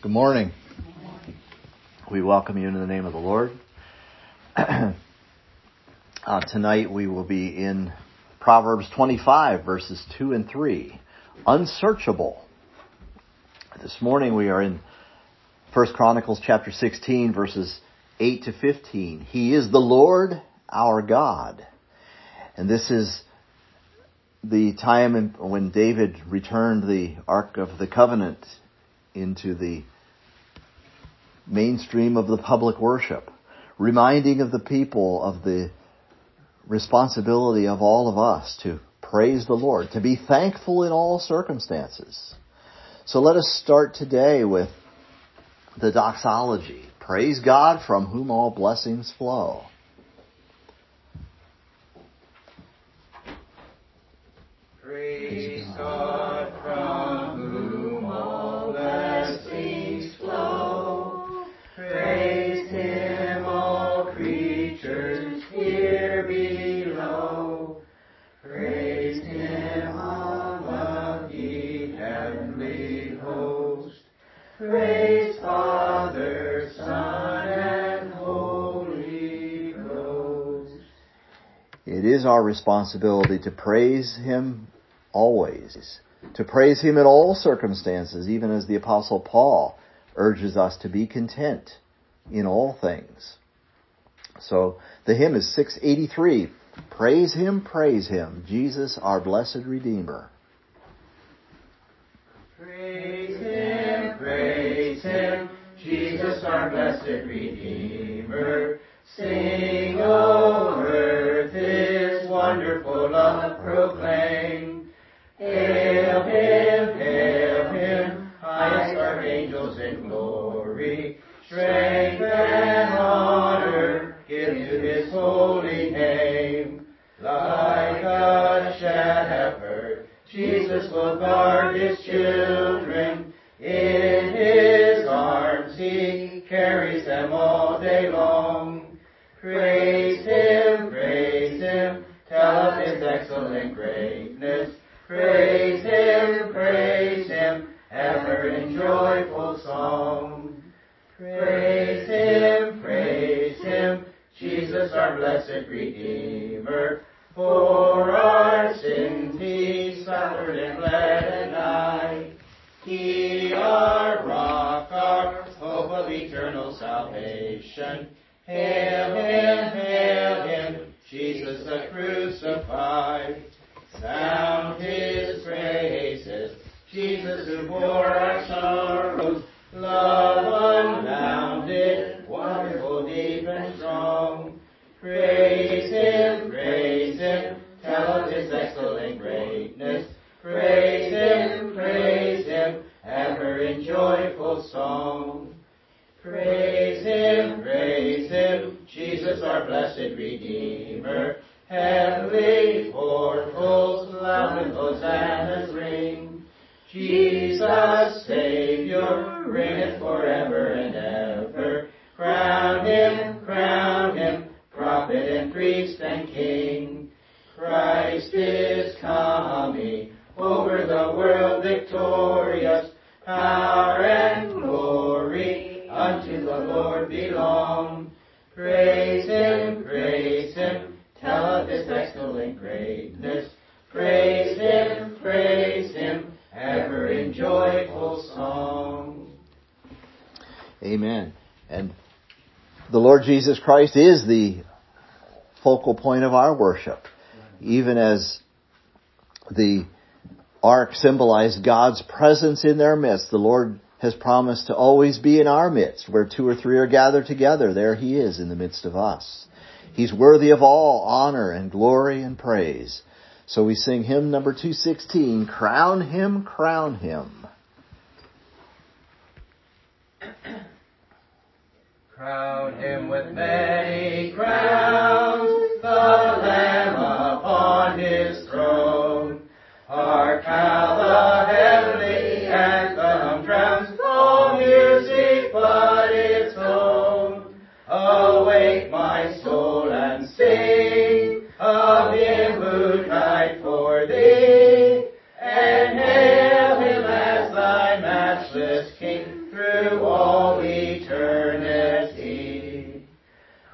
Good morning. We welcome you in the name of the Lord. Tonight we will be in Proverbs 25, verses 2 and 3. Unsearchable. This morning we are in 1 Chronicles chapter 16, verses 8 to 15. He is the Lord our God. And this is the time when David returned the Ark of the Covenant into the mainstream of the public worship, reminding of the people of the responsibility of all of us to praise the Lord, to be thankful in all circumstances. So let us start today with the doxology. Praise God from whom all blessings flow. Praise God from whom all blessings flow. Praise Him, all creatures here below. Praise Him, all of ye heavenly host. Praise Father, Son, and Holy Ghost. It is our responsibility to praise Him always, to praise Him in all circumstances, even as the Apostle Paul urges us to be content in all things. So the hymn is 683. Praise Him, Jesus our blessed Redeemer. Praise Him, Jesus our blessed Redeemer. Sing, O earth, His wonderful love proclaim. Hail Him, highest archangels in glory. Strength and honor give to His holy name. Like a shepherd, Jesus will guard His children. In His arms He carries them all day long. Praise Him, tell of His excellent greatness. Praise Him, ever in joyful song. Praise Him, Jesus our blessed Redeemer. For our sins He suffered and bled and died. He our rock, our hope of eternal salvation. Hail Him, Jesus the crucified. Sound His praises, Jesus who bore our sorrows. Love unbounded, wonderful, deep and strong. Praise Him, tell of His excellent greatness. Praise Him, ever in joyful song. Praise Him, Jesus our blessed Redeemer. Heavenly portals loud with hosannas ring. Jesus, Savior, reigneth forever and ever. Crown Him, prophet and priest and king. Christ is coming, over the world victorious. Power and glory unto the Lord belong. Praise Him, tell of His excellent greatness. Praise Him, ever in joyful song. Amen. And the Lord Jesus Christ is the focal point of our worship. Even as the ark symbolized God's presence in their midst, the Lord has promised to always be in our midst. Where two or three are gathered together, there He is in the midst of us. He's worthy of all honor and glory and praise. So we sing hymn number 216, Crown Him, Crown Him. Crown Him with many crowns, the Lamb upon His throne. Hark how the heavenly anthem drowns all music but its own. Awake my soul and sing of Him who died for thee, and hail Him as thy matchless King through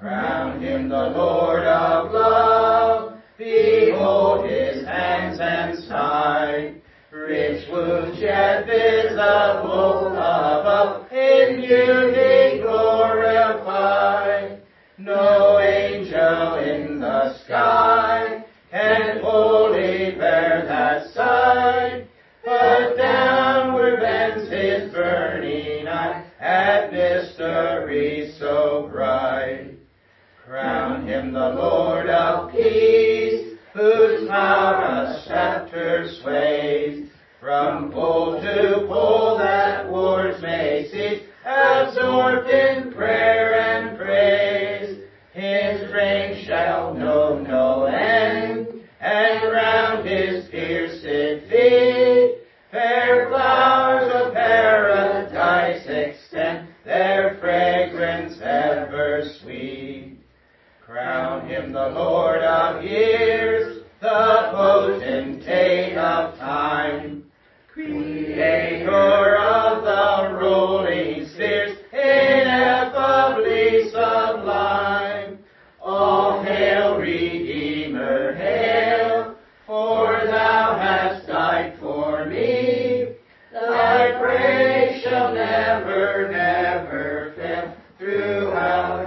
Crown him the Lord of love. Behold his hands and side. Rich wounds yet visible above. In beauty glorified. No angel in the sky can wholly bear that sight. But downward bends his burning eye at mystery so bright. Crown him the Lord of peace, whose power a scepter sways. From pole to pole that wars may cease, absorbed in prayer and praise. His reign shall know no end, and round his pierced feet fair flowers of paradise extend, their fragrance ever sweet. Crown him the Lord of years, the potentate of time, Creator of the rolling spheres, ineffably sublime. All hail, Redeemer, hail, for thou hast died for me. Thy praise shall never, never fail throughout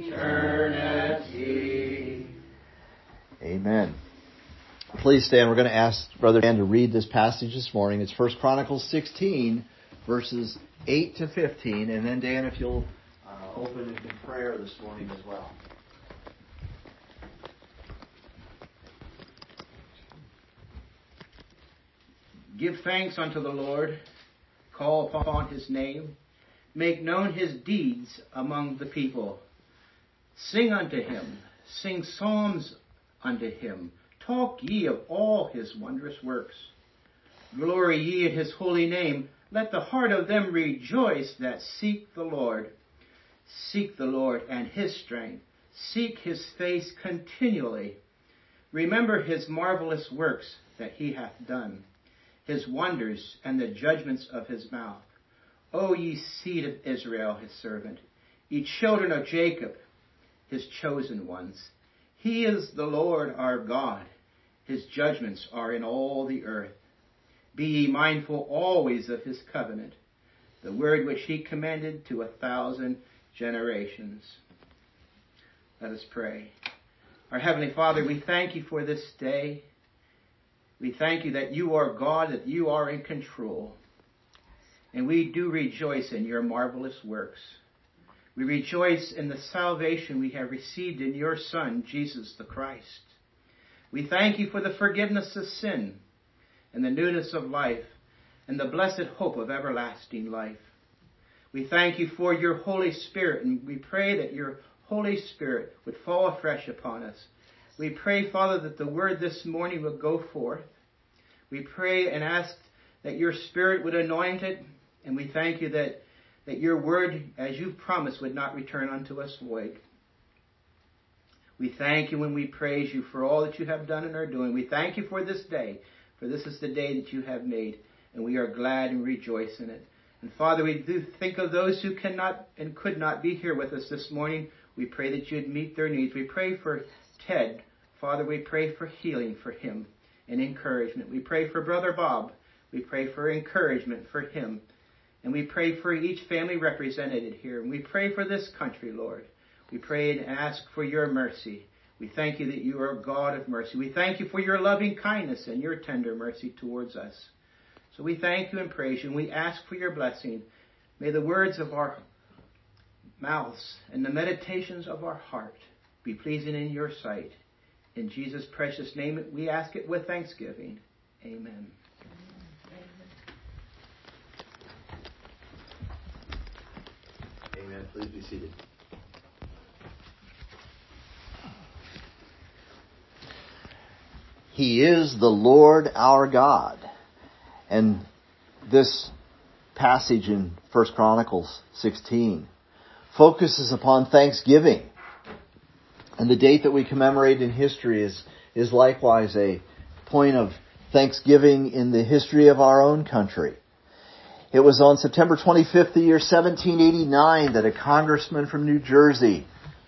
eternity. Amen. Please stand. We're going to ask Brother Dan to read this passage this morning. It's 1 Chronicles 16, verses 8 to 15. And then, Dan, if you'll open it in prayer this morning as well. Give thanks unto the Lord, call upon his name, make known his deeds among the people. Sing unto him, sing psalms unto him, talk ye of all his wondrous works. Glory ye in his holy name, let the heart of them rejoice that seek the Lord. Seek the Lord and his strength, seek his face continually. Remember his marvelous works that he hath done, his wonders and the judgments of his mouth. O ye seed of Israel, his servant, ye children of Jacob, his chosen ones. He is the Lord our God. His judgments are in all the earth. Be ye mindful always of his covenant, the word which he commanded to 1,000 generations. Let us pray. Our Heavenly Father, we thank you for this day. We thank you that you are God, that you are in control. And we do rejoice in your marvelous works. We rejoice in the salvation we have received in your Son, Jesus the Christ. We thank you for the forgiveness of sin and the newness of life and the blessed hope of everlasting life. We thank you for your Holy Spirit, and we pray that your Holy Spirit would fall afresh upon us. We pray, Father, that the word this morning would go forth. We pray and ask that your Spirit would anoint it, and we thank you that your word, as you promised, would not return unto us void. We thank you and we praise you for all that you have done and are doing. We thank you for this day, for this is the day that you have made, and we are glad and rejoice in it. And Father, we do think of those who cannot and could not be here with us this morning. We pray that you'd meet their needs. We pray for Ted. Father, we pray for healing for him and encouragement. We pray for Brother Bob. We pray for encouragement for him. And we pray for each family represented here. And we pray for this country, Lord. We pray and ask for your mercy. We thank you that you are a God of mercy. We thank you for your loving kindness and your tender mercy towards us. So we thank you and praise you, and we ask for your blessing. May the words of our mouths and the meditations of our heart be pleasing in your sight. In Jesus' precious name, we ask it with thanksgiving. Amen. Amen. Please be seated. He is the Lord our God. And this passage in 1 Chronicles 16 focuses upon Thanksgiving. And the date that we commemorate in history is likewise a point of thanksgiving in the history of our own country. It was on September 25th, the year 1789, that a congressman from New Jersey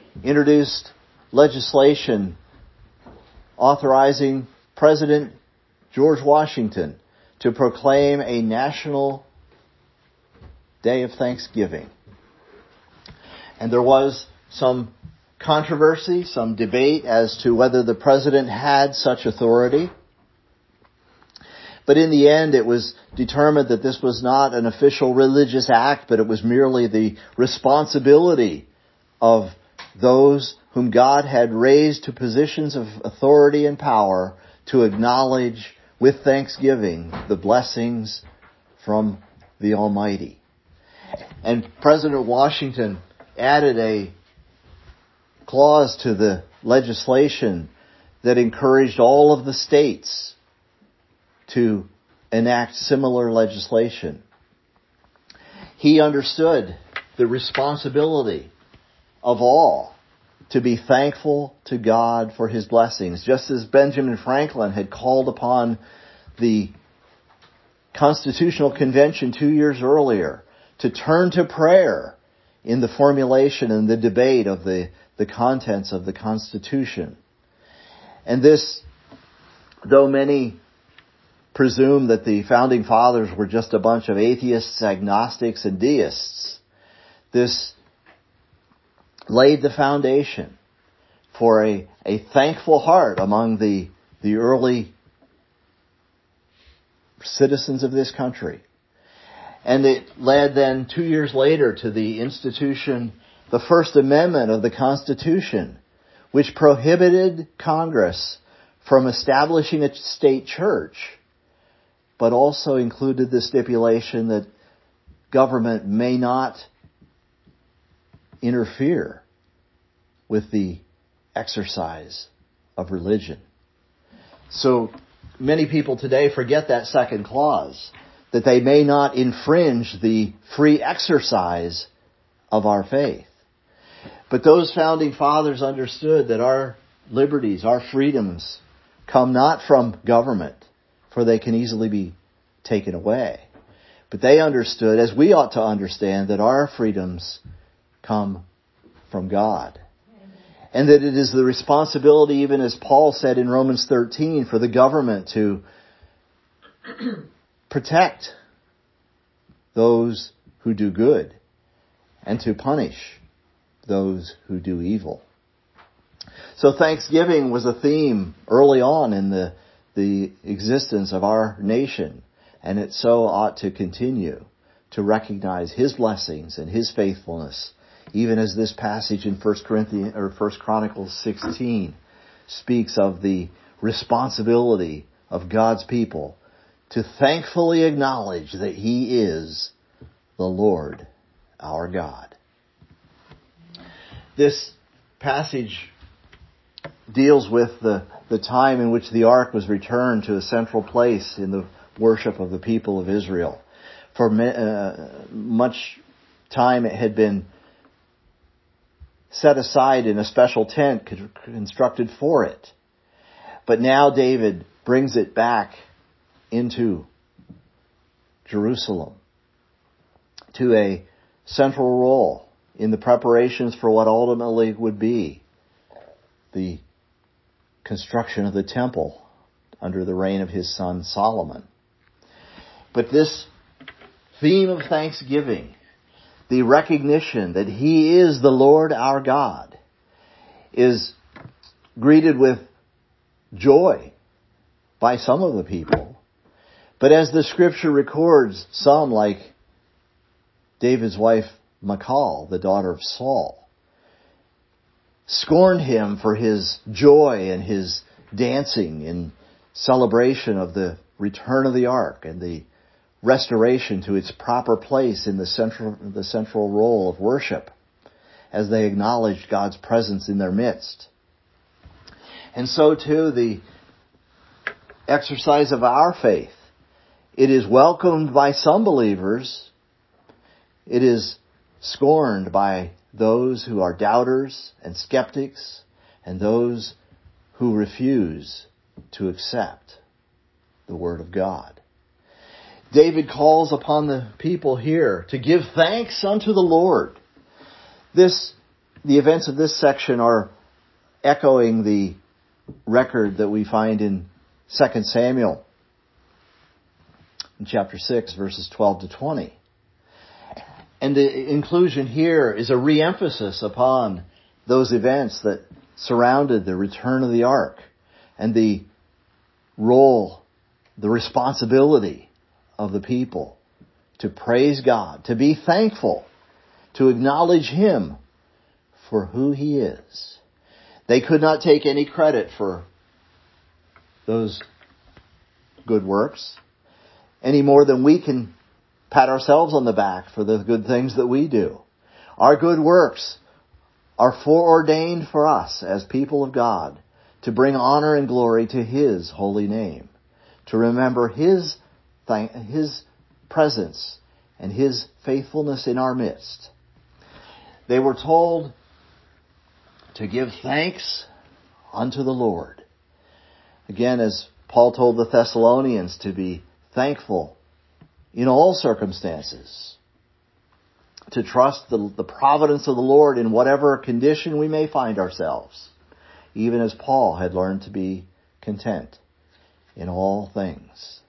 introduced legislation authorizing President George Washington to proclaim a national day of Thanksgiving. And there was some controversy, some debate as to whether the president had such authority. But in the end, it was determined that this was not an official religious act, but it was merely the responsibility of those whom God had raised to positions of authority and power to acknowledge with thanksgiving the blessings from the Almighty. And President Washington added a clause to the legislation that encouraged all of the states to enact similar legislation. He understood the responsibility of all to be thankful to God for His blessings, just as Benjamin Franklin had called upon the Constitutional Convention 2 years earlier to turn to prayer in the formulation and the debate of the contents of the Constitution. And this, though many presume that the Founding Fathers were just a bunch of atheists, agnostics, and deists, this laid the foundation for a thankful heart among the early citizens of this country. And it led then 2 years later to the institution, the First Amendment of the Constitution, which prohibited Congress from establishing a state church, but also included the stipulation that government may not interfere with the exercise of religion. So many people today forget that second clause, that they may not infringe the free exercise of our faith. But those Founding Fathers understood that our liberties, our freedoms, come not from government, for they can easily be taken away. But they understood, as we ought to understand, that our freedoms come from God. And that it is the responsibility, even as Paul said in Romans 13, for the government to protect those who do good and to punish those who do evil. So Thanksgiving was a theme early on in the existence of our nation, and it so ought to continue to recognize His blessings and His faithfulness, even as this passage in 1 Chronicles 16 speaks of the responsibility of God's people to thankfully acknowledge that He is the Lord our God. This passage deals with the time in which the ark was returned to a central place in the worship of the people of Israel. For much time it had been set aside in a special tent constructed for it. But now David brings it back into Jerusalem to a central role in the preparations for what ultimately would be the construction of the temple under the reign of his son Solomon. But this theme of thanksgiving, the recognition that He is the Lord our God, is greeted with joy by some of the people. But as the Scripture records, some, like David's wife Michal, the daughter of Saul, scorned him for his joy and his dancing in celebration of the return of the ark and the restoration to its proper place in the central role of worship, as they acknowledged God's presence in their midst. And so too, the exercise of our faith, it is welcomed by some believers, it is scorned by those who are doubters and skeptics, and those who refuse to accept the Word of God. David calls upon the people here to give thanks unto the Lord. This The events of this section are echoing the record that we find in 2 Samuel in chapter 6, verses 12 to 20. And the inclusion here is a re-emphasis upon those events that surrounded the return of the ark and the role, the responsibility of the people to praise God, to be thankful, to acknowledge Him for who He is. They could not take any credit for those good works any more than we can pat ourselves on the back for the good things that we do. Our good works are foreordained for us as people of God to bring honor and glory to His holy name, to remember His presence and His faithfulness in our midst. They were told to give thanks unto the Lord. Again, as Paul told the Thessalonians, to be thankful in all circumstances, to trust the providence of the Lord in whatever condition we may find ourselves, even as Paul had learned to be content in all things.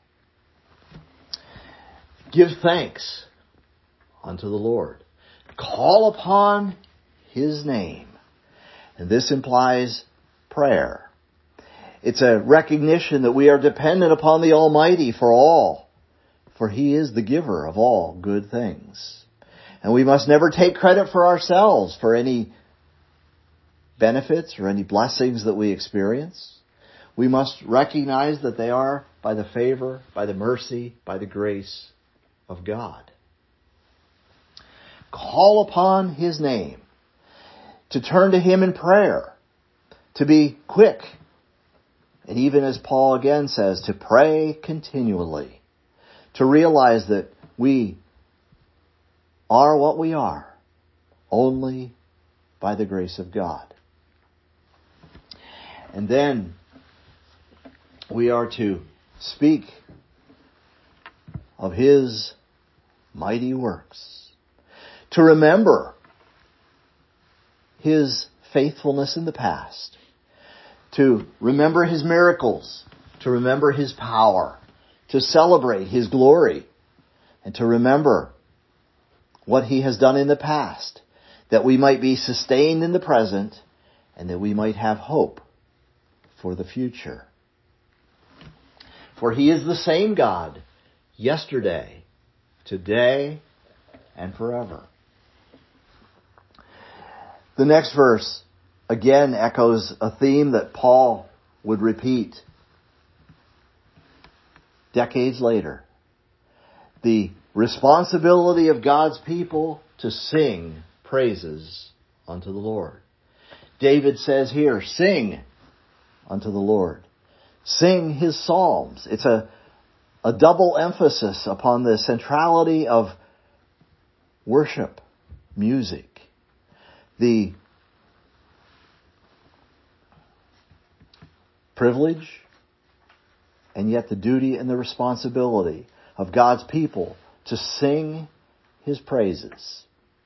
Give thanks unto the Lord. Call upon His name. And this implies prayer. It's a recognition that we are dependent upon the Almighty for all, for He is the giver of all good things. And we must never take credit for ourselves for any benefits or any blessings that we experience. We must recognize that they are by the favor, by the mercy, by the grace of God. Call upon His name. To turn to Him in prayer. To be quick. And even as Paul again says, to pray continually. To realize that we are what we are only by the grace of God. And then we are to speak of His mighty works. To remember His faithfulness in the past. To remember His miracles. To remember His power. To celebrate His glory. And to remember what He has done in the past. That we might be sustained in the present. And that we might have hope for the future. For He is the same God yesterday, today, and forever. The next verse again echoes a theme that Paul would repeat decades later. The responsibility of God's people to sing praises unto the Lord. David says here, sing unto the Lord. Sing His psalms. It's a double emphasis upon the centrality of worship, music. The privilege and yet the duty and the responsibility of God's people to sing His praises.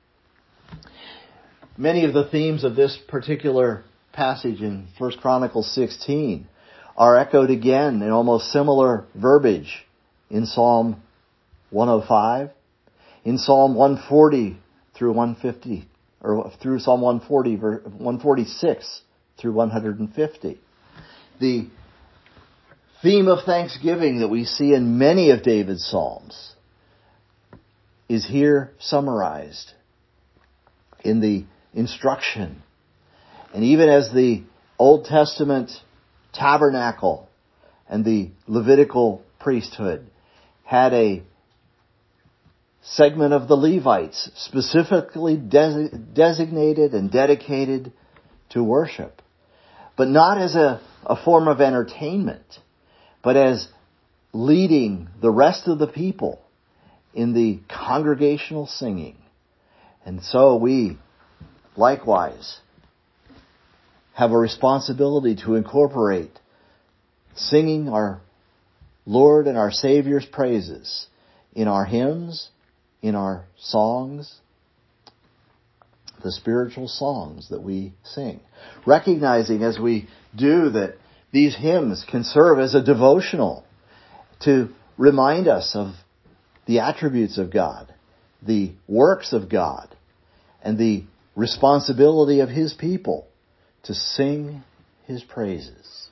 Many of the themes of this particular passage in 1 Chronicles 16 are echoed again in almost similar verbiage in Psalm 105, in Psalm 140 through 150, or through Psalm 140, 146 through 150. The theme of thanksgiving that we see in many of David's Psalms is here summarized in the instruction. And even as the Old Testament tabernacle and the Levitical priesthood had a segment of the Levites specifically designated and dedicated to worship, but not as a form of entertainment, but as leading the rest of the people in the congregational singing. And so we likewise have a responsibility to incorporate singing our Lord and our Savior's praises in our hymns, in our songs. the spiritual songs that we sing. Recognizing as we do that these hymns can serve as a devotional to remind us of the attributes of God, the works of God, and the responsibility of His people to sing His praises.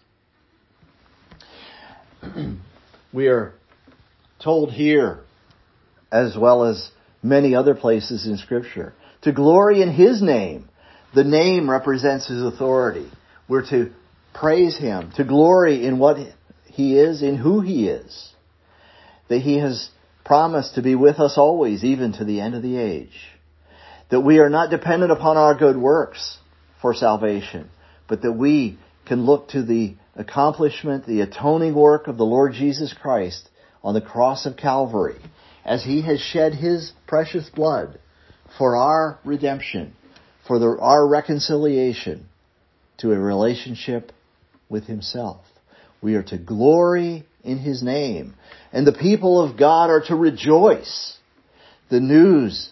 We are told here, as well as many other places in Scripture, to glory in His name. The name represents His authority. We're to praise Him, to glory in what He is, in who He is. That He has promised to be with us always, even to the end of the age. That we are not dependent upon our good works for salvation, but that we can look to the accomplishment, the atoning work of the Lord Jesus Christ on the cross of Calvary, as He has shed His precious blood for our redemption, for our reconciliation to a relationship with Himself. We are to glory in His name, and the people of God are to rejoice. The news,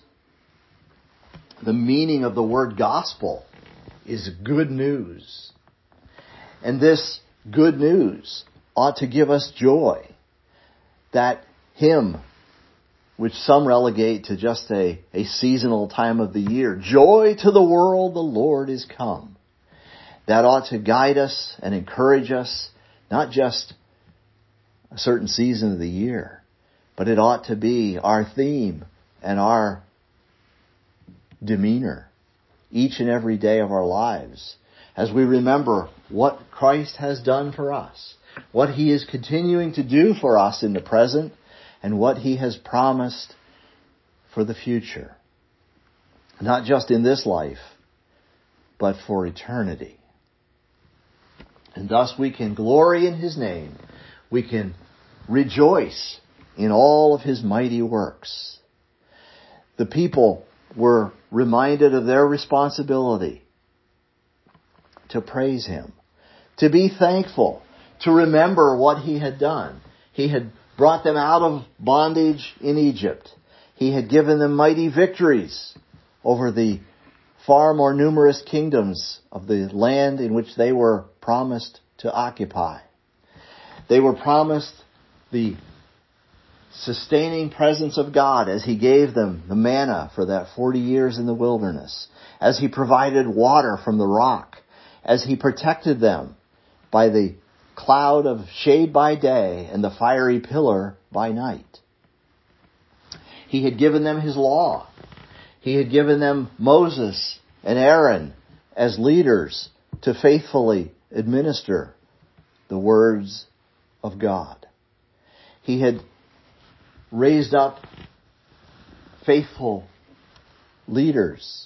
the meaning of the word gospel is good news. And this good news ought to give us joy. That hymn, which some relegate to just a seasonal time of the year, joy to the world, the Lord is come. That ought to guide us and encourage us, not just a certain season of the year, but it ought to be our theme and our demeanor each and every day of our lives, as we remember what Christ has done for us, what He is continuing to do for us in the present, and what He has promised for the future. Not just in this life, but for eternity. And thus we can glory in His name. We can rejoice in all of His mighty works. The people were reminded of their responsibility to praise Him, to be thankful, to remember what He had done. He had brought them out of bondage in Egypt. He had given them mighty victories over the far more numerous kingdoms of the land in which they were promised to occupy. They were promised the sustaining presence of God as He gave them the manna for that 40 years in the wilderness, as He provided water from the rock, as He protected them by the cloud of shade by day and the fiery pillar by night. He had given them His law. He had given them Moses and Aaron as leaders to faithfully administer the words of God. He had raised up faithful leaders.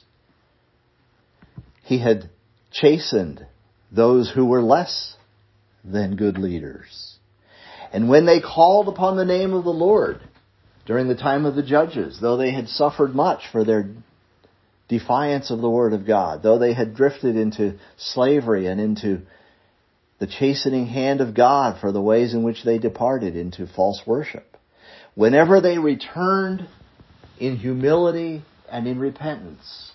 He had chastened those who were less than good leaders. And when they called upon the name of the Lord during the time of the judges, though they had suffered much for their defiance of the Word of God, though they had drifted into slavery and into the chastening hand of God for the ways in which they departed into false worship, whenever they returned in humility and in repentance,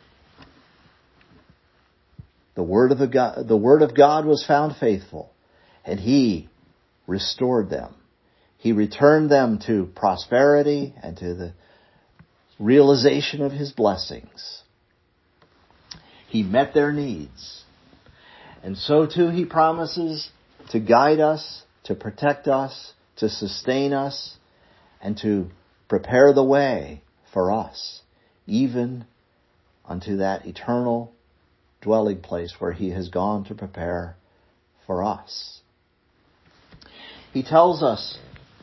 the Word of God was found faithful, and He restored them. He returned them to prosperity and to the realization of His blessings. He met their needs. And so too He promises to guide us, to protect us, to sustain us, and to prepare the way for us, even unto that eternal dwelling place where He has gone to prepare for us. He tells us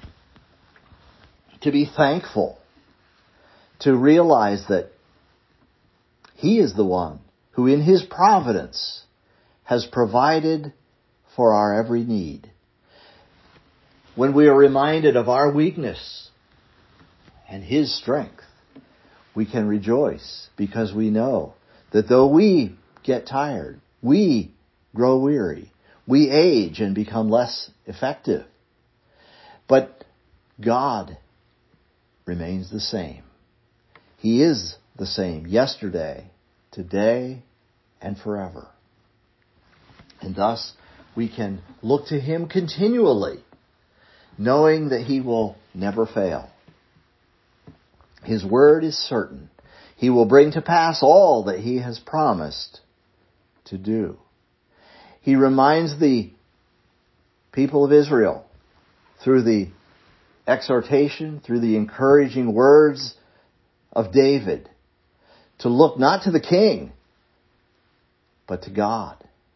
to be thankful, to realize that He is the one who in His providence has provided for our every need. When we are reminded of our weakness and His strength, we can rejoice because we know that though we get tired, we grow weary, we age and become less effective, but God remains the same. He is the same yesterday, today, and forever. And thus, we can look to Him continually, knowing that He will never fail. His word is certain. He will bring to pass all that He has promised to do. He reminds the people of Israel through the exhortation, through the encouraging words of David, to look not to the king, but to God.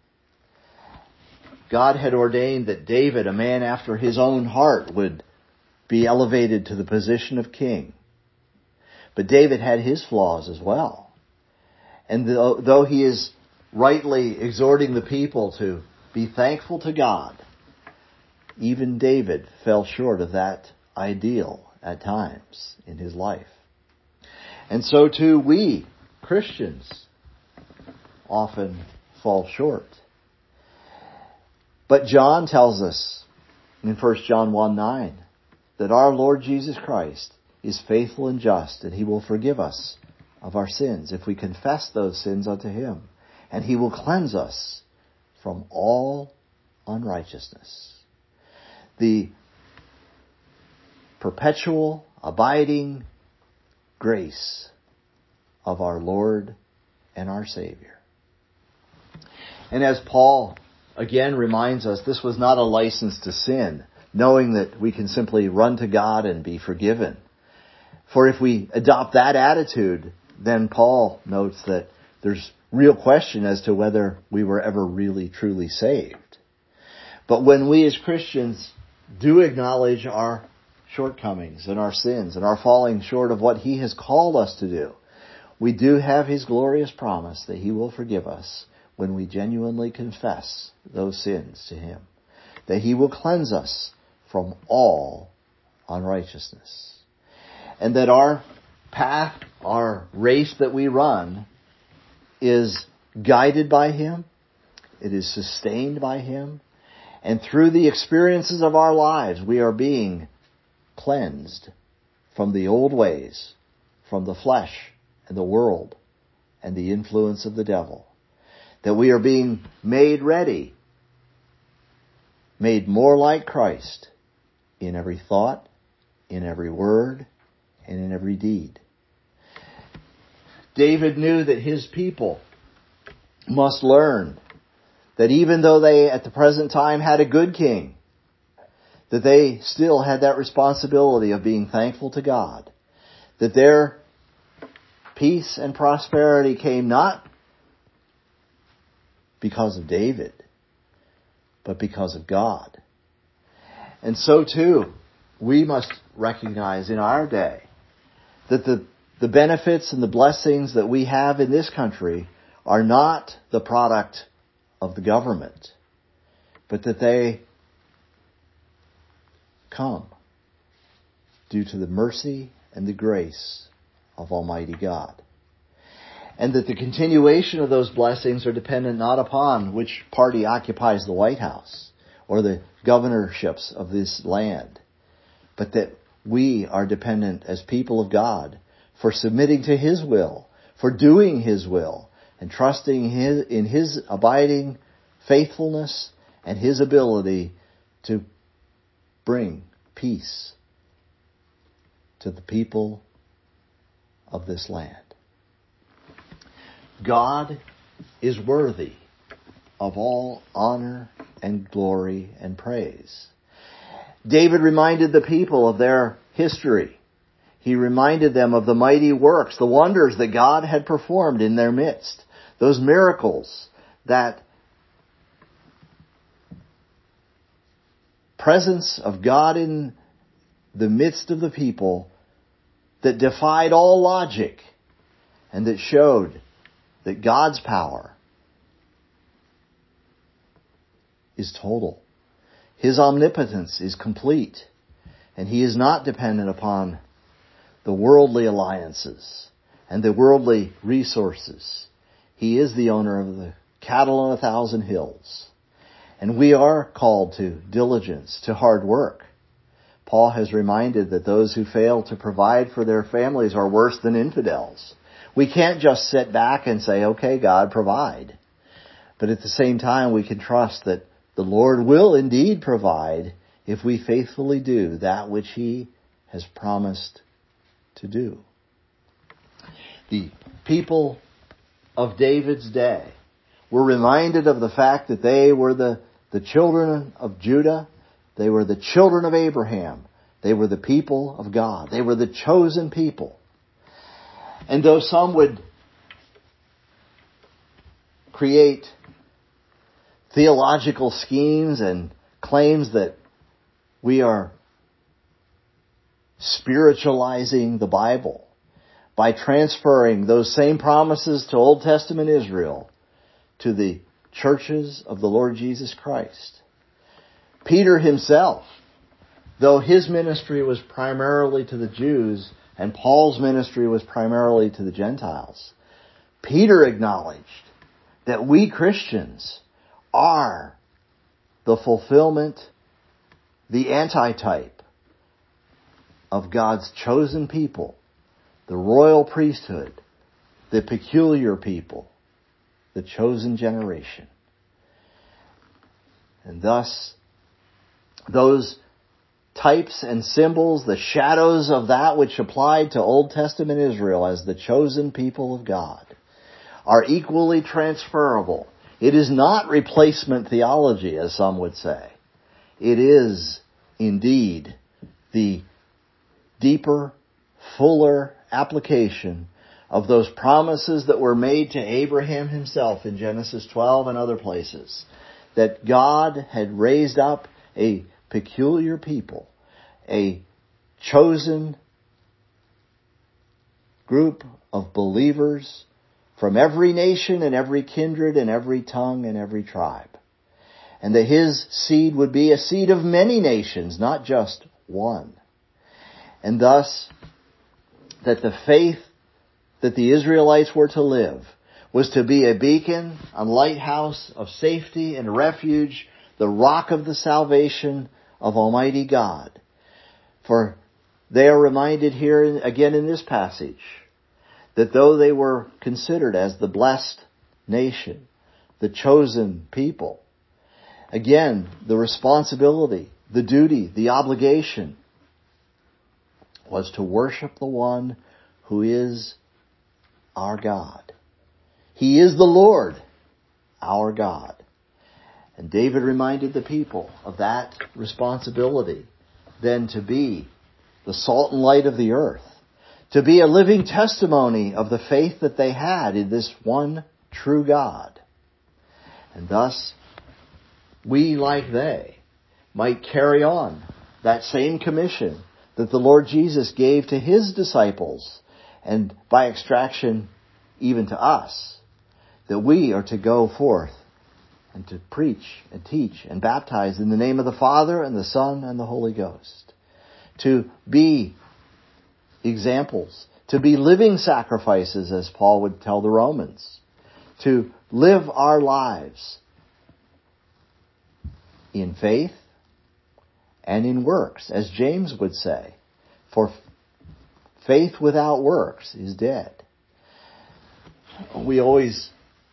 God had ordained that David, a man after His own heart, would be elevated to the position of king. But David had his flaws as well. And though he is rightly exhorting the people to be thankful to God, even David fell short of that ideal at times in his life. And so too we, Christians, often fall short. But John tells us in 1 John 1:9 that our Lord Jesus Christ is faithful and just, and He will forgive us of our sins if we confess those sins unto Him. And He will cleanse us from all unrighteousness. The perpetual, abiding grace of our Lord and our Savior. And as Paul again reminds us, this was not a license to sin, knowing that we can simply run to God and be forgiven. For if we adopt that attitude, then Paul notes that there's real question as to whether we were ever really truly saved. But when we as Christians do acknowledge our shortcomings and our sins and our falling short of what He has called us to do, we do have His glorious promise that He will forgive us when we genuinely confess those sins to Him, that He will cleanse us from all unrighteousness. And that our path, our race that we run, is guided by Him, it is sustained by Him, and through the experiences of our lives we are being cleansed from the old ways, from the flesh and the world and the influence of the devil. That we are being made ready, made more like Christ in every thought, in every word, and in every deed. David knew that his people must learn that even though they at the present time had a good king, that they still had that responsibility of being thankful to God, that their peace and prosperity came not because of David, but because of God. And so too, we must recognize in our day that the benefits and the blessings that we have in this country are not the product of the government, but that they come due to the mercy and the grace of Almighty God. And that the continuation of those blessings are dependent not upon which party occupies the White House or the governorships of this land, but that we are dependent as people of God for submitting to His will, for doing His will, and trusting in His abiding faithfulness and His ability to bring peace to the people of this land. God is worthy of all honor and glory and praise. David reminded the people of their history. He reminded them of the mighty works, the wonders that God had performed in their midst. Those miracles, that presence of God in the midst of the people that defied all logic and that showed that God's power is total. His omnipotence is complete, and He is not dependent upon the worldly alliances and the worldly resources. He is the owner of the cattle on 1,000 hills. And we are called to diligence, to hard work. Paul has reminded that those who fail to provide for their families are worse than infidels. We can't just sit back and say, okay, God, provide. But at the same time, we can trust that the Lord will indeed provide if we faithfully do that which He has promised to do. The people of David's day were reminded of the fact that they were the children of Judah. They were the children of Abraham. They were the people of God. They were the chosen people. And though some would create theological schemes and claims that we are spiritualizing the Bible by transferring those same promises to Old Testament Israel to the churches of the Lord Jesus Christ. Peter himself, though his ministry was primarily to the Jews and Paul's ministry was primarily to the Gentiles, Peter acknowledged that we Christians are the fulfillment, the antitype of God's chosen people, the royal priesthood, the peculiar people, the chosen generation. And thus, those types and symbols, the shadows of that which applied to Old Testament Israel as the chosen people of God, are equally transferable. It is not replacement theology, as some would say. It is indeed the deeper, fuller application of those promises that were made to Abraham himself in Genesis 12 and other places, that God had raised up a peculiar people, a chosen group of believers from every nation and every kindred and every tongue and every tribe. And that His seed would be a seed of many nations, not just one. And thus, that the faith that the Israelites were to live was to be a beacon, a lighthouse of safety and refuge, the rock of the salvation of Almighty God. For they are reminded here again in this passage that though they were considered as the blessed nation, the chosen people, again, the responsibility, the duty, the obligation was to worship the one who is our God. He is the Lord, our God. And David reminded the people of that responsibility, then to be the salt and light of the earth, to be a living testimony of the faith that they had in this one true God. And thus, we, like they, might carry on that same commission that the Lord Jesus gave to His disciples, and by extraction even to us, that we are to go forth and to preach and teach and baptize in the name of the Father and the Son and the Holy Ghost. To be examples, to be living sacrifices, as Paul would tell the Romans. To live our lives in faith and in works, as James would say. For faith without works is dead. We always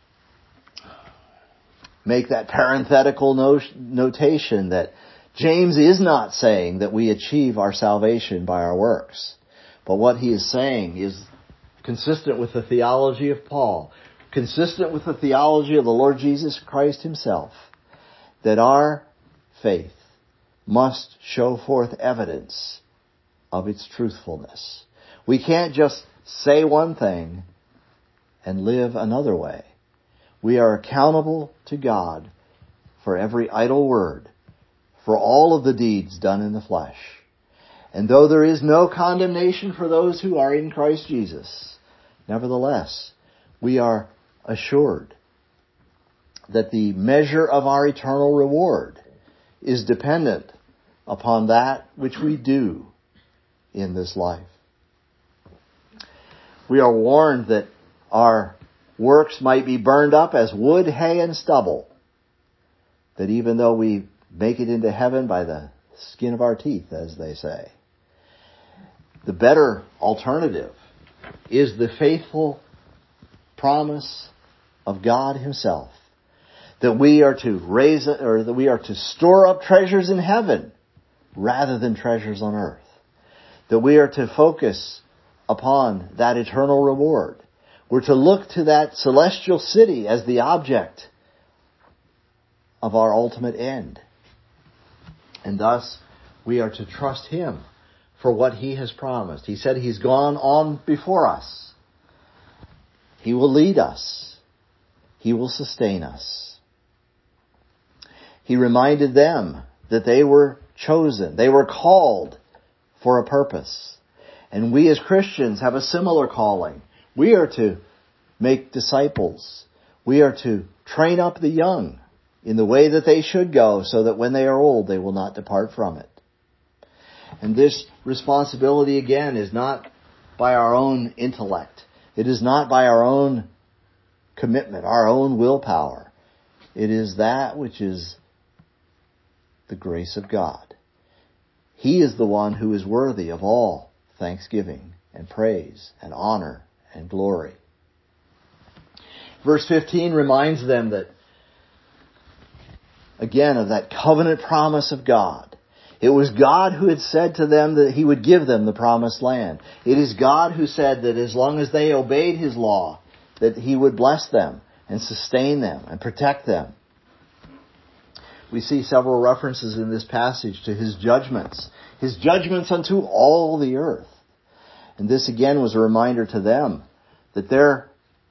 make that parenthetical notation that James is not saying that we achieve our salvation by our works. But what he is saying is consistent with the theology of Paul, consistent with the theology of the Lord Jesus Christ Himself, that our faith must show forth evidence of its truthfulness. We can't just say one thing and live another way. We are accountable to God for every idle word, for all of the deeds done in the flesh. And though there is no condemnation for those who are in Christ Jesus, nevertheless, we are assured that the measure of our eternal reward is dependent upon that which we do in this life. We are warned that our works might be burned up as wood, hay, and stubble. That even though we make it into heaven by the skin of our teeth, as they say, the better alternative is the faithful promise of God Himself. That we are to store up treasures in heaven rather than treasures on earth. That we are to focus upon that eternal reward. We're to look to that celestial city as the object of our ultimate end. And thus, we are to trust Him for what He has promised. He said He's gone on before us. He will lead us. He will sustain us. He reminded them that they were chosen. They were called for a purpose. And we as Christians have a similar calling. We are to make disciples. We are to train up the young in the way that they should go, so that when they are old, they will not depart from it. And this responsibility, again, is not by our own intellect. It is not by our own commitment, our own willpower. It is that which is the grace of God. He is the one who is worthy of all thanksgiving and praise and honor and glory. Verse 15 reminds them that, again, of that covenant promise of God. It was God who had said to them that He would give them the promised land. It is God who said that as long as they obeyed His law, that He would bless them and sustain them and protect them. We see several references in this passage to His judgments unto all the earth. And this again was a reminder to them that their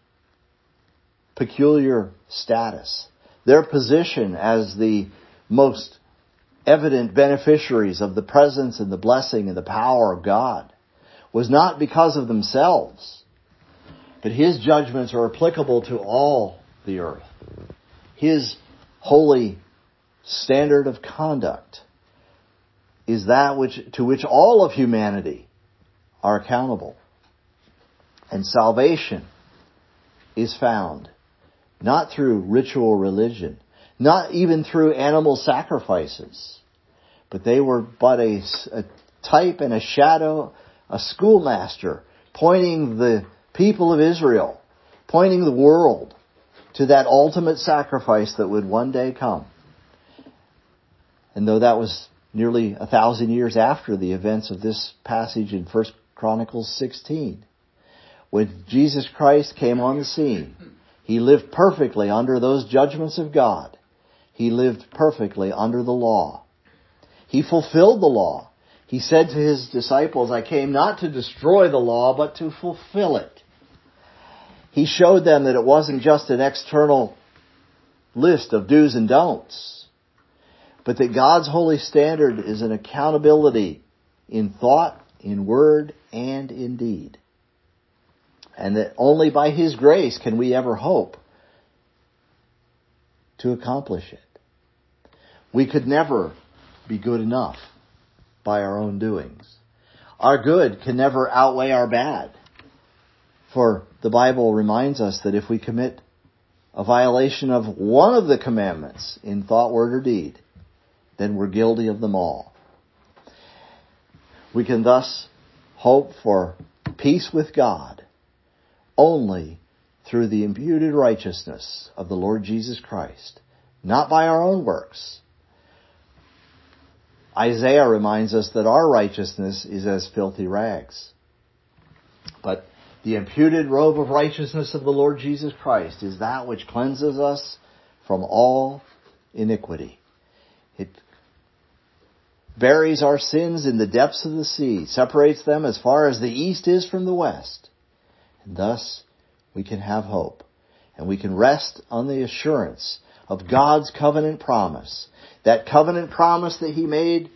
peculiar status, their position as the most evident beneficiaries of the presence and the blessing and the power of God, was not because of themselves, but His judgments are applicable to all the earth. His holy standard of conduct is that to which all of humanity are accountable. And salvation is found not through ritual religion, not even through animal sacrifices, but they were but a type and a shadow, a schoolmaster, pointing the people of Israel, pointing the world to that ultimate sacrifice that would one day come. And though that was nearly 1,000 years after the events of this passage in 1 Chronicles 16, when Jesus Christ came on the scene, He lived perfectly under those judgments of God. He lived perfectly under the law. He fulfilled the law. He said to His disciples, I came not to destroy the law, but to fulfill it. He showed them that it wasn't just an external list of do's and don'ts, but that God's holy standard is an accountability in thought, in word, and in deed. And that only by His grace can we ever hope to accomplish it. We could never be good enough by our own doings. Our good can never outweigh our bad. For the Bible reminds us that if we commit a violation of one of the commandments in thought, word, or deed, then we're guilty of them all. We can thus hope for peace with God only through the imputed righteousness of the Lord Jesus Christ, not by our own works. Isaiah reminds us that our righteousness is as filthy rags. But the imputed robe of righteousness of the Lord Jesus Christ is that which cleanses us from all iniquity. It buries our sins in the depths of the sea, separates them as far as the east is from the west. And thus we can have hope. And we can rest on the assurance of God's covenant promise. That covenant promise that He made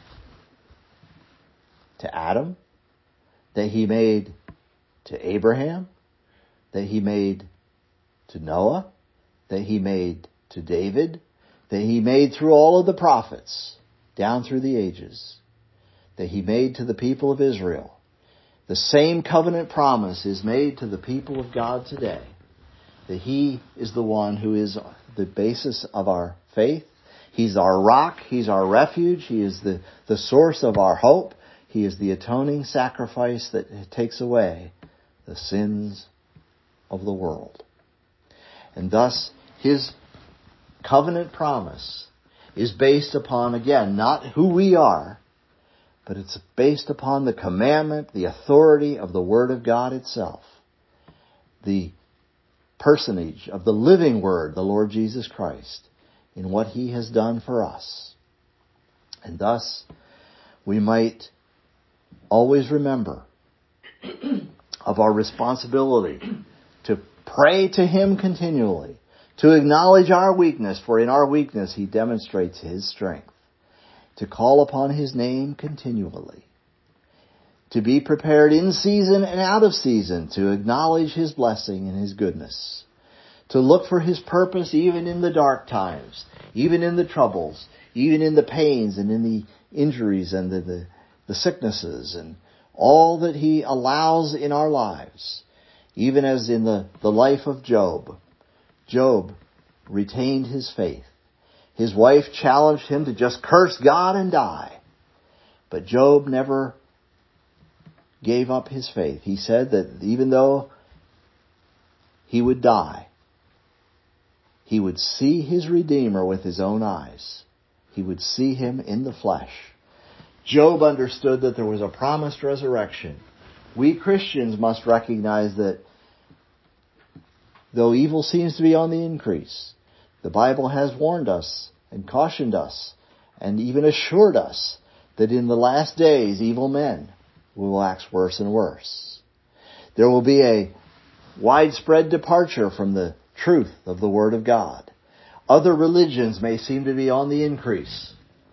to Adam, that He made to Abraham, that He made to Noah, that He made to David, that He made through all of the prophets, down through the ages, that He made to the people of Israel. The same covenant promise is made to the people of God today, that He is the one who is the basis of our faith. He's our rock. He's our refuge. He is the source of our hope. He is the atoning sacrifice that takes away the sins of the world. And thus, his covenant promise is based upon, again, not who we are, but it's based upon the commandment, the authority of the Word of God itself. The personage of the living Word, the Lord Jesus Christ, in what He has done for us. And thus, we might always remember of our responsibility to pray to Him continually, to acknowledge our weakness, for in our weakness He demonstrates His strength, to call upon His name continually, to be prepared in season and out of season to acknowledge His blessing and His goodness, to look for His purpose even in the dark times, even in the troubles, even in the pains and in the injuries and the sicknesses and all that He allows in our lives, even as in the life of Job. Job retained his faith. His wife challenged him to just curse God and die. But Job never gave up his faith. He said that even though he would die, he would see his Redeemer with his own eyes. He would see Him in the flesh. Job understood that there was a promised resurrection. We Christians must recognize that though evil seems to be on the increase, the Bible has warned us and cautioned us and even assured us that in the last days evil men will act worse and worse. There will be a widespread departure from the truth of the Word of God. Other religions may seem to be on the increase.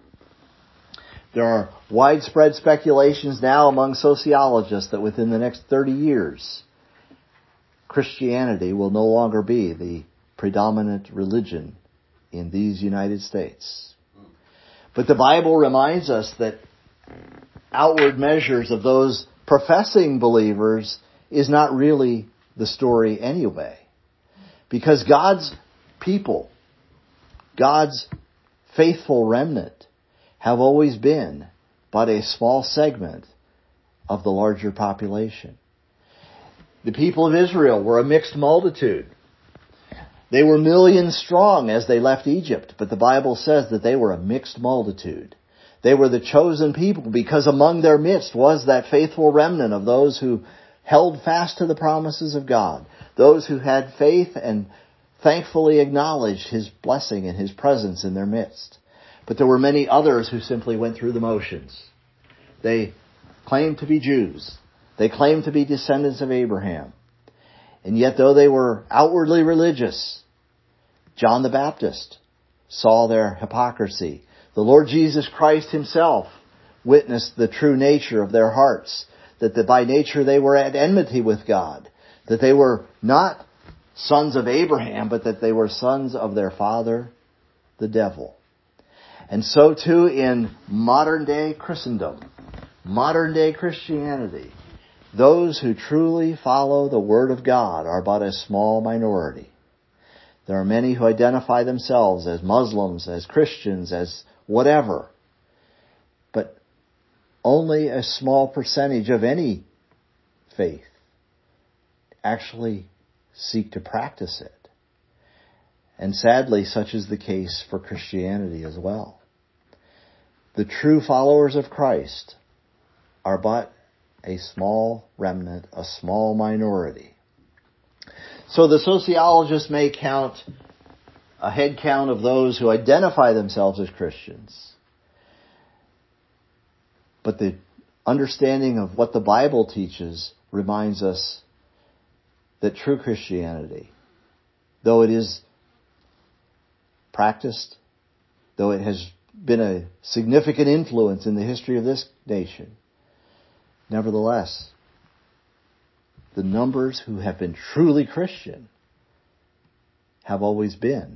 There are widespread speculations now among sociologists that within the next 30 years, Christianity will no longer be the predominant religion in these United States. But the Bible reminds us that outward measures of those professing believers is not really the story anyway. Because God's people, God's faithful remnant, have always been but a small segment of the larger population. The people of Israel were a mixed multitude. They were millions strong as they left Egypt, but the Bible says that they were a mixed multitude. They were the chosen people because among their midst was that faithful remnant of those who held fast to the promises of God, those who had faith and thankfully acknowledged His blessing and His presence in their midst. But there were many others who simply went through the motions. They claimed to be Jews. They claimed to be descendants of Abraham. And yet though they were outwardly religious, John the Baptist saw their hypocrisy. The Lord Jesus Christ Himself witnessed the true nature of their hearts, that by nature they were at enmity with God, that they were not sons of Abraham, but that they were sons of their father, the devil. And so too in modern day Christendom, modern day Christianity, those who truly follow the Word of God are but a small minority. There are many who identify themselves as Muslims, as Christians, as whatever. But only a small percentage of any faith actually seek to practice it. And sadly, such is the case for Christianity as well. The true followers of Christ are but a small remnant, a small minority. So the sociologists may count a head count of those who identify themselves as Christians. But the understanding of what the Bible teaches reminds us that true Christianity, though it is practiced, though it has been a significant influence in the history of this nation, nevertheless, the numbers who have been truly Christian have always been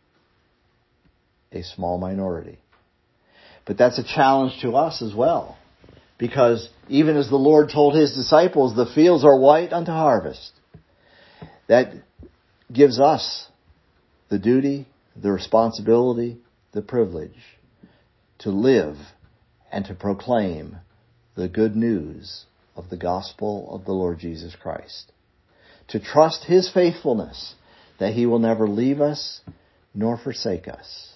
a small minority. But that's a challenge to us as well. Because even as the Lord told His disciples, the fields are white unto harvest. That gives us the duty, the responsibility, the privilege to live and to proclaim the good news of the gospel of the Lord Jesus Christ. to trust His faithfulness, that He will never leave us nor forsake us.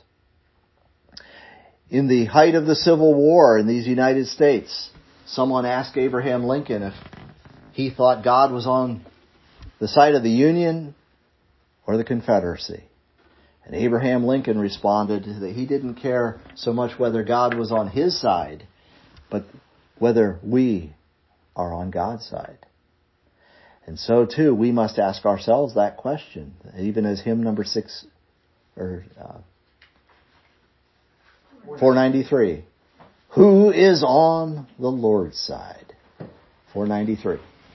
In the height of the Civil War in these United States, someone asked Abraham Lincoln if he thought God was on the side of the Union or the Confederacy. And Abraham Lincoln responded that he didn't care so much whether God was on his side, but whether we are on God's side. And so too, we must ask ourselves that question, even as hymn number 493. Who is on the Lord's side? 493.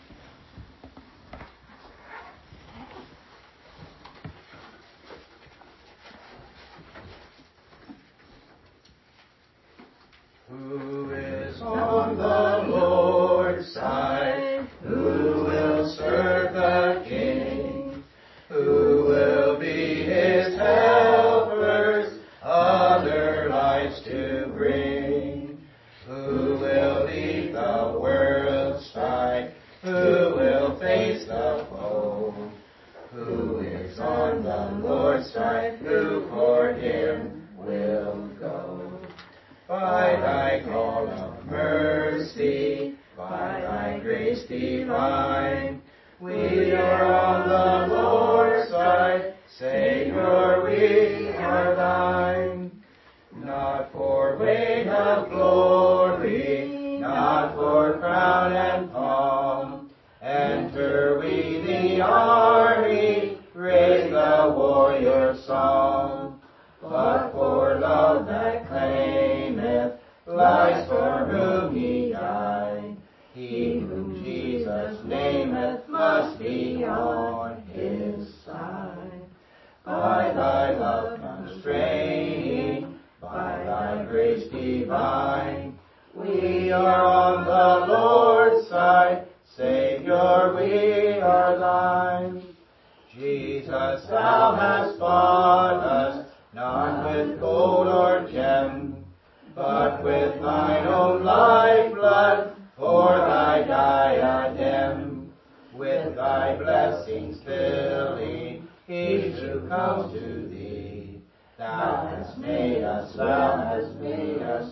Who is on the Lord's side? Who will serve the King? Who will be His helpers, other lives to bring? Who will lead the world's fight? Who will face the foe? Who is on the Lord's side? Who for Him will go? By Thy call of mercy, by Thy grace divine, we are on the Lord's side. Savior, we are Thine. Not for weight of glory, not for crown and palm, enter we the army, raise the warrior song, but for love that claimeth lives for whom He died. He whom Jesus nameth must be on His side. By Thy love constraining, by Thy grace divine, we are on the Lord's side. Savior, we are Thine. Jesus, Thou hast bought us, not with gold or gem, but with Thine own lifeblood, for Thy diadem. With Thy blessings filling each who comes to Thee. Thou hast made us, Thou hast made us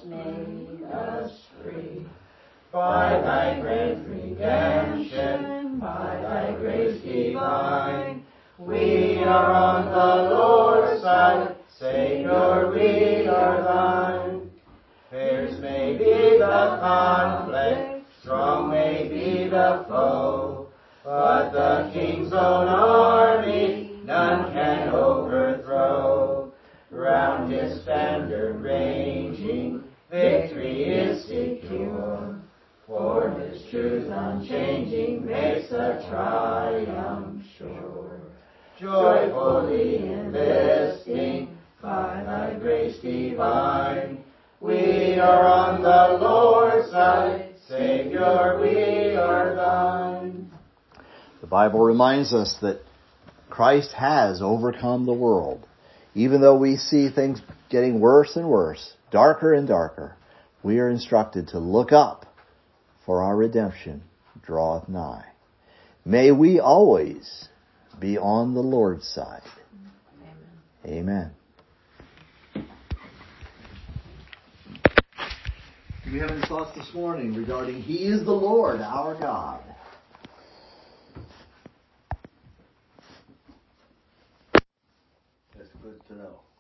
free. By Thy great redemption, by Thy grace divine, we are on the Lord's side. Savior, we are Thine. Fierce may be the conflict, strong may be the foe, but the King's own army none can overthrow. Round His standard ranging, victory is secure, for His truth unchanging makes the triumph sure. Joyfully enlisting, by Thy grace divine, we are on the Lord's side. Savior, we are Thine. The Bible reminds us that Christ has overcome the world. Even though we see things getting worse and worse, darker and darker, we are instructed to look up, for our redemption draweth nigh. May we always be on the Lord's side. Amen. Do we have any thoughts this morning regarding He is the Lord, our God? That's good to know.